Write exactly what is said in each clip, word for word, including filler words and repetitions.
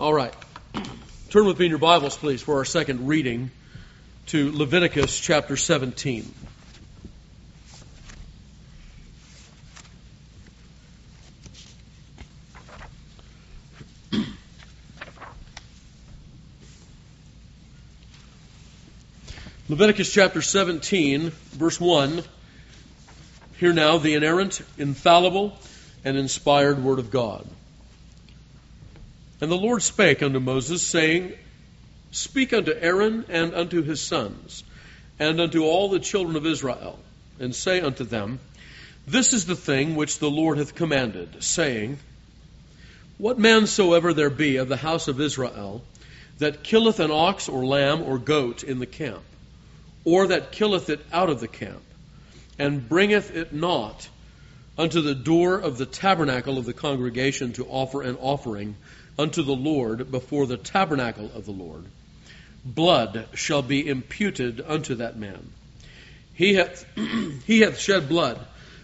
All right. Turn with me in your Bibles, please, for our second reading to Leviticus chapter seventeen. Leviticus chapter seventeen, verse one. Hear now the inerrant, infallible, and inspired word of God. And the Lord spake unto Moses, saying, Speak unto Aaron and unto his sons, and unto all the children of Israel, and say unto them, This is the thing which the Lord hath commanded, saying, What man soever there be of the house of Israel, that killeth an ox or lamb or goat in the camp, or that killeth it out of the camp, and bringeth it not unto the door of the tabernacle of the congregation to offer an offering unto the Lord before the tabernacle of the Lord, blood shall be imputed unto that man. He hath, he hath shed blood,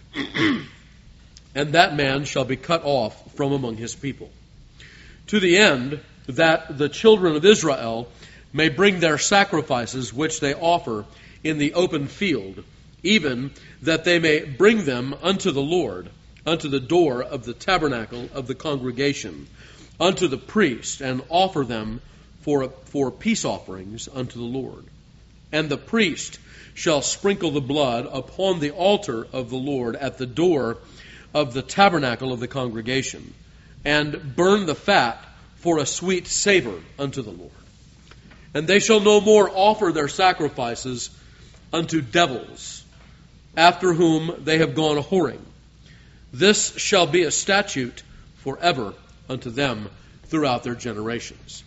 and that man shall be cut off from among his people, to the end that the children of Israel may bring their sacrifices which they offer in the open field, even that they may bring them unto the Lord, unto the door of the tabernacle of the congregation, unto the priest, and offer them for, for peace offerings unto the Lord. And the priest shall sprinkle the blood upon the altar of the Lord at the door of the tabernacle of the congregation, and burn the fat for a sweet savor unto the Lord. And they shall no more offer their sacrifices unto devils, after whom they have gone a-whoring. This shall be a statute forever unto them throughout their generations.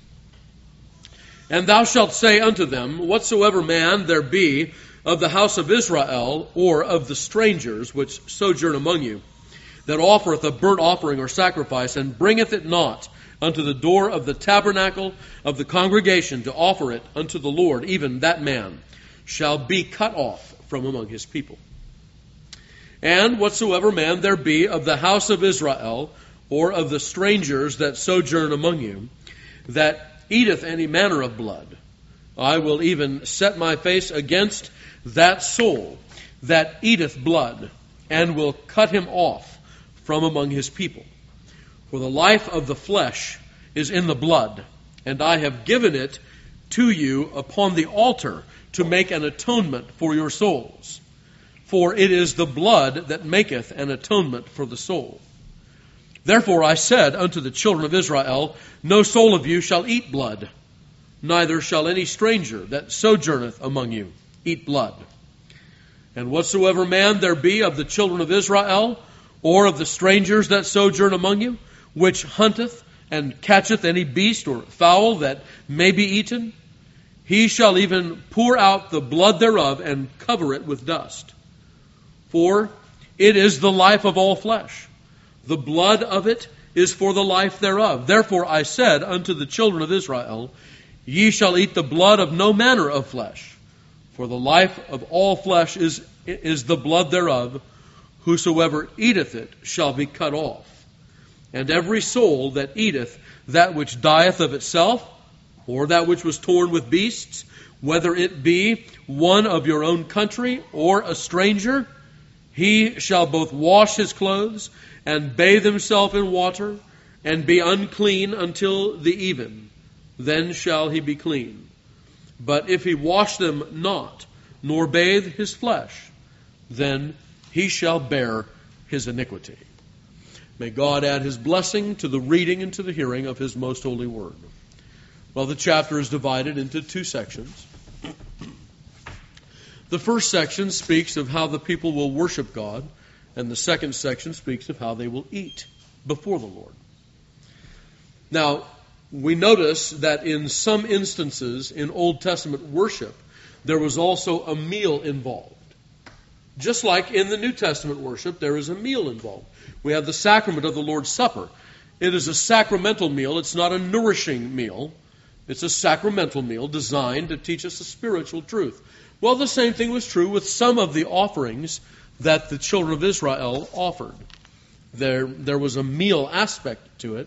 And thou shalt say unto them, Whatsoever man there be of the house of Israel, or of the strangers which sojourn among you, that offereth a burnt offering or sacrifice, and bringeth it not unto the door of the tabernacle of the congregation to offer it unto the Lord, even that man shall be cut off from among his people. And whatsoever man there be of the house of Israel, or of the strangers that sojourn among you, that eateth any manner of blood, I will even set my face against that soul that eateth blood, and will cut him off from among his people. For the life of the flesh is in the blood, and I have given it to you upon the altar to make an atonement for your souls. For it is the blood that maketh an atonement for the soul. Therefore I said unto the children of Israel, No soul of you shall eat blood, neither shall any stranger that sojourneth among you eat blood. And whatsoever man there be of the children of Israel, or of the strangers that sojourn among you, which hunteth and catcheth any beast or fowl that may be eaten, he shall even pour out the blood thereof and cover it with dust. For it is the life of all flesh. The blood of it is for the life thereof. Therefore I said unto the children of Israel, Ye shall eat the blood of no manner of flesh, for the life of all flesh is, is the blood thereof. Whosoever eateth it shall be cut off. And every soul that eateth that which dieth of itself, or that which was torn with beasts, whether it be one of your own country or a stranger, he shall both wash his clothes and bathe himself in water, and be unclean until the even. Then shall he be clean. But if he wash them not, nor bathe his flesh, then he shall bear his iniquity. May God add his blessing to the reading and to the hearing of his most holy word. Well, the chapter is divided into two sections. The first section speaks of how the people will worship God, and the second section speaks of how they will eat before the Lord. Now, we notice that in some instances in Old Testament worship, there was also a meal involved. Just like in the New Testament worship, there is a meal involved. We have the sacrament of the Lord's Supper. It is a sacramental meal. It's not a nourishing meal. It's a sacramental meal designed to teach us a spiritual truth. Well, the same thing was true with some of the offerings that the children of Israel offered. There, there was a meal aspect to it,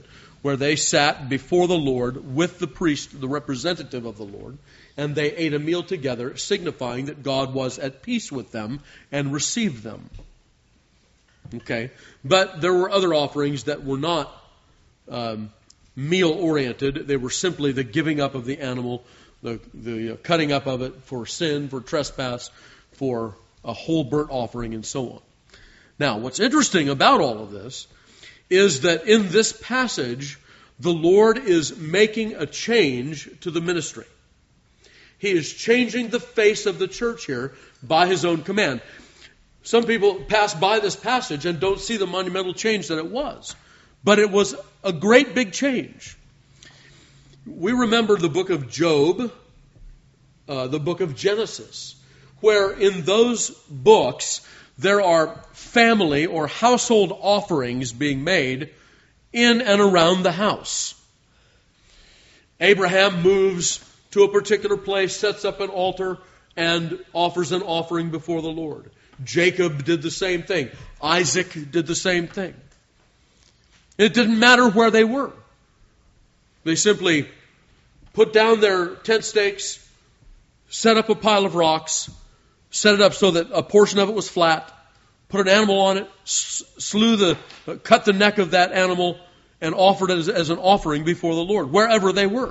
where they sat before the Lord with the priest, the representative of the Lord, and they ate a meal together, signifying that God was at peace with them and received them. Okay, but there were other offerings that were not um, meal-oriented. They were simply the giving up of the animal, the, the uh, cutting up of it for sin, for trespass, for a whole burnt offering, and so on. Now, what's interesting about all of this is that in this passage, the Lord is making a change to the ministry. He is changing the face of the church here by His own command. Some people pass by this passage and don't see the monumental change that it was. But it was a great big change. We remember the book of Job, uh, the book of Genesis, where in those books there are family or household offerings being made in and around the house. Abraham moves to a particular place, sets up an altar, and offers an offering before the Lord. Jacob did the same thing. Isaac did the same thing. It didn't matter where they were. They simply put down their tent stakes, set up a pile of rocks, set it up so that a portion of it was flat, put an animal on it, slew the, cut the neck of that animal, and offered it as, as an offering before the Lord, wherever they were.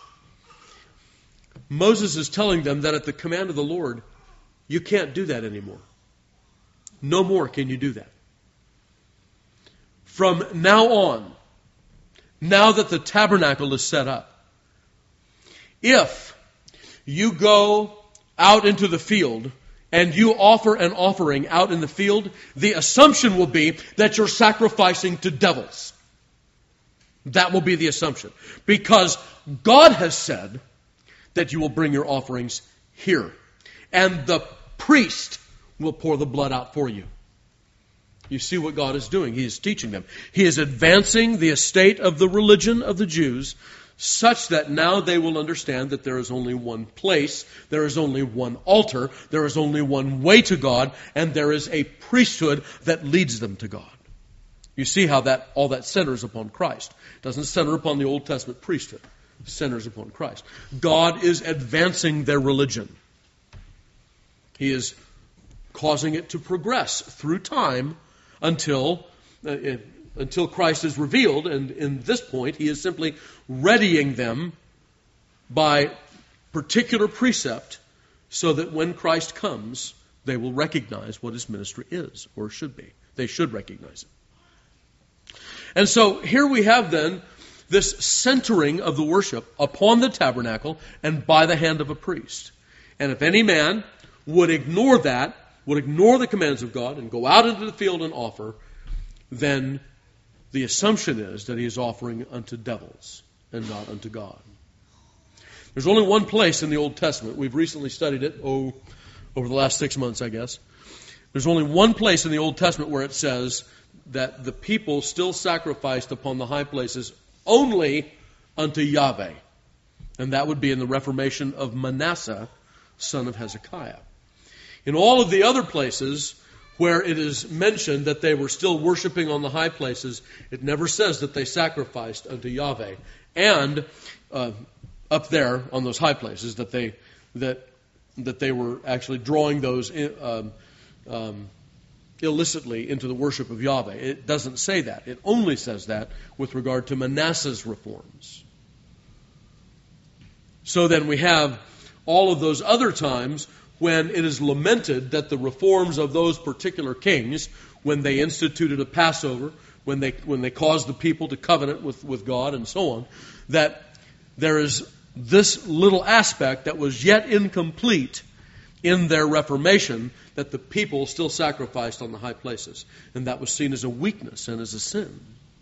Moses is telling them that at the command of the Lord, you can't do that anymore. No more can you do that. From now on, now that the tabernacle is set up, if you go out into the field and you offer an offering out in the field, the assumption will be that you're sacrificing to devils. That will be the assumption. Because God has said that you will bring your offerings here. And the priest will pour the blood out for you. You see what God is doing. He is teaching them. He is advancing the estate of the religion of the Jews such that now they will understand that there is only one place, there is only one altar, there is only one way to God, and there is a priesthood that leads them to God. You see how that all that centers upon Christ. It doesn't center upon the Old Testament priesthood. It centers upon Christ. God is advancing their religion. He is causing it to progress through time until uh, it, until Christ is revealed. And in this point, He is simply readying them by particular precept so that when Christ comes, they will recognize what His ministry is or should be. They should recognize it. And so here we have then this centering of the worship upon the tabernacle and by the hand of a priest. And if any man would ignore that, would ignore the commands of God and go out into the field and offer, then the assumption is that he is offering unto devils and not unto God. There's only one place in the Old Testament. We've recently studied it, oh, over the last six months, I guess. There's only one place in the Old Testament where it says that the people still sacrificed upon the high places only unto Yahweh. And that would be in the Reformation of Manasseh, son of Hezekiah. In all of the other places where it is mentioned that they were still worshiping on the high places, it never says that they sacrificed unto Yahweh. And uh, up there on those high places, that they that that they were actually drawing those in, um, um, illicitly into the worship of Yahweh. It doesn't say that. It only says that with regard to Manasseh's reforms. So then we have all of those other times when it is lamented that the reforms of those particular kings, when they instituted a Passover, when they when they caused the people to covenant with, with God and so on, that there is this little aspect that was yet incomplete in their reformation, that the people still sacrificed on the high places. And that was seen as a weakness and as a sin.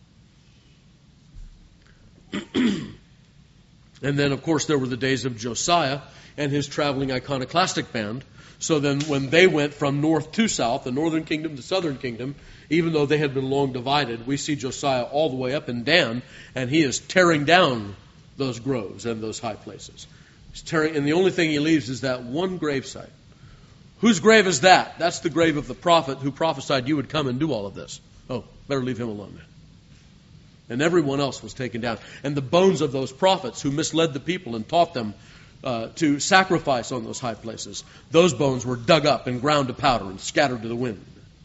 And then, of course, there were the days of Josiah and his traveling iconoclastic band. So then when they went from north to south, the northern kingdom to southern kingdom, even though they had been long divided, we see Josiah all the way up in Dan, and he is tearing down those groves and those high places. He's tearing, and the only thing he leaves is that one gravesite. Whose grave is that? That's the grave of the prophet who prophesied you would come and do all of this. Oh, better leave him alone then. And everyone else was taken down. And the bones of those prophets who misled the people and taught them uh, to sacrifice on those high places, those bones were dug up and ground to powder and scattered to the wind.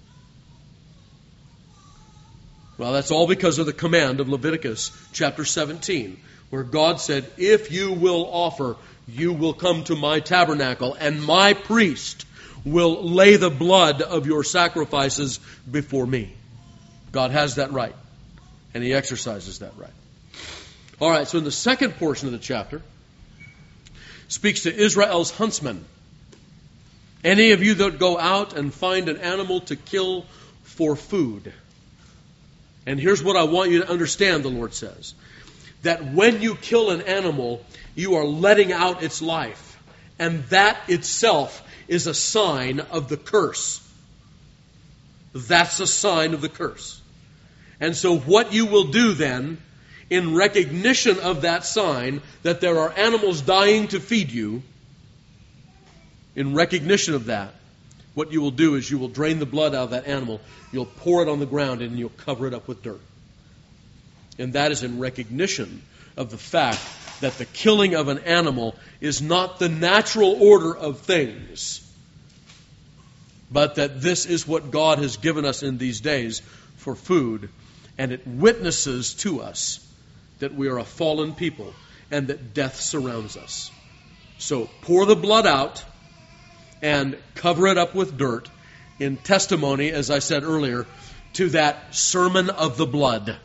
Well, that's all because of the command of Leviticus chapter seventeen, where God said, if you will offer, you will come to my tabernacle, and my priest will lay the blood of your sacrifices before me. God has that right, and He exercises that right. All right, so in the second portion of the chapter, speaks to Israel's huntsmen. Any of you that go out and find an animal to kill for food. And here's what I want you to understand, the Lord says. That when you kill an animal, you are letting out its life. And that itself is a sign of the curse. That's a sign of the curse. And so what you will do then, in recognition of that sign, that there are animals dying to feed you, in recognition of that, what you will do is you will drain the blood out of that animal, you'll pour it on the ground, and you'll cover it up with dirt. And that is in recognition of the fact that the killing of an animal is not the natural order of things, but that this is what God has given us in these days for food, and it witnesses to us that we are a fallen people and that death surrounds us. So pour the blood out and cover it up with dirt in testimony, as I said earlier, to that sermon of the blood.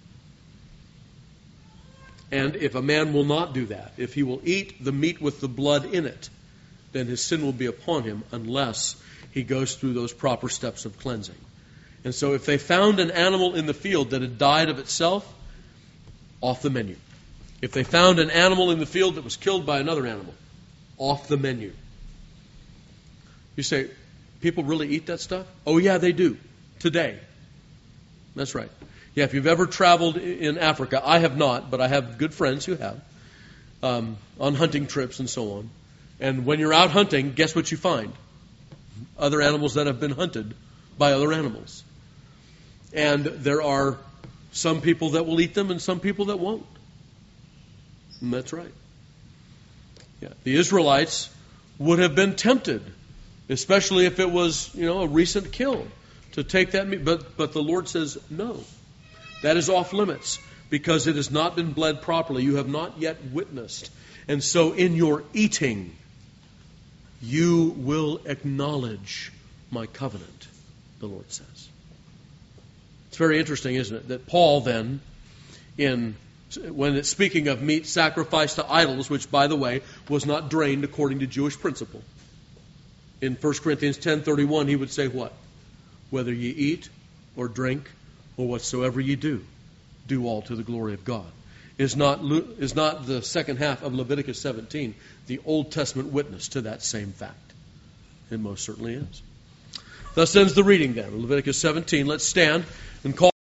And if a man will not do that, if he will eat the meat with the blood in it, then his sin will be upon him unless he goes through those proper steps of cleansing. And so if they found an animal in the field that had died of itself, off the menu. If they found an animal in the field that was killed by another animal, off the menu. You say, people really eat that stuff? Oh yeah, they do. Today. That's right. Yeah, if you've ever traveled in Africa, I have not, but I have good friends who have, um, on hunting trips and so on. And when you're out hunting, guess what you find? Other animals that have been hunted by other animals. And there are some people that will eat them and some people that won't. And that's right. Yeah, the Israelites would have been tempted, especially if it was, you know, a recent kill, to take that meat. But, but the Lord says, no. That is off limits because it has not been bled properly. You have not yet witnessed. And so in your eating, you will acknowledge my covenant, the Lord says. It's very interesting, isn't it, that Paul then, in when it's speaking of meat sacrificed to idols, which, by the way, was not drained according to Jewish principle. In First Corinthians ten thirty-one, he would say what? Whether ye eat or drink or whatsoever ye do, do all to the glory of God. Is not, is not the second half of Leviticus seventeen the Old Testament witness to that same fact? It most certainly is. Thus ends the reading then. Leviticus seventeen. Let's stand and call